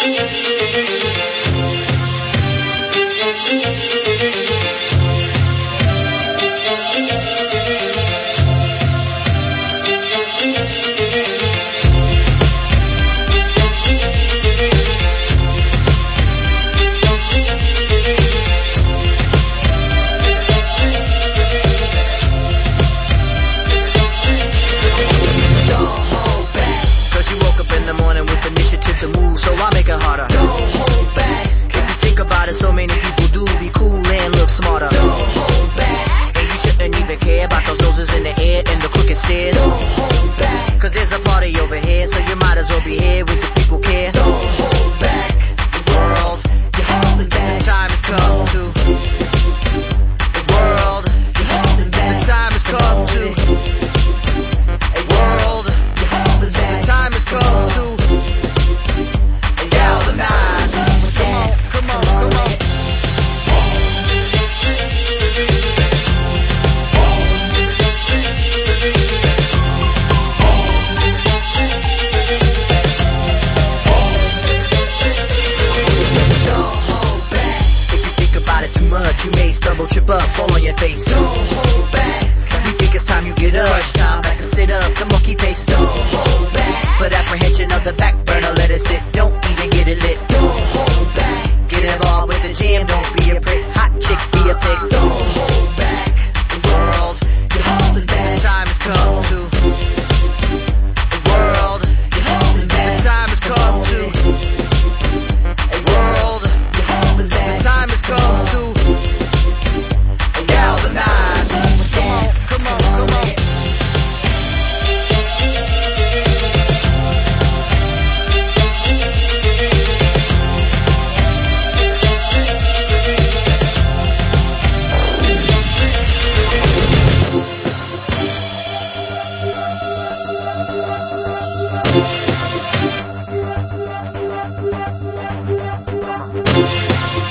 To move, so I make it harder. Don't hold back. If you think about it, so many people do be cool and look smarter. Don't hold back. And you shouldn't even care about those noses in the air and the crooked stairs. Don't hold back. Cause there's a party over here, so you might as well be here with the people care. Don't hold back. The world, you're holding back. The time has come to. The world, you're holding back. The time has come to. The world, you're holding back. The time has come to. You may stumble, trip up, fall on your face. Don't hold back. We think it's time you get up. Crunch time, back and sit up, the monkey pace. Don't hold back. Put apprehension of the back burner.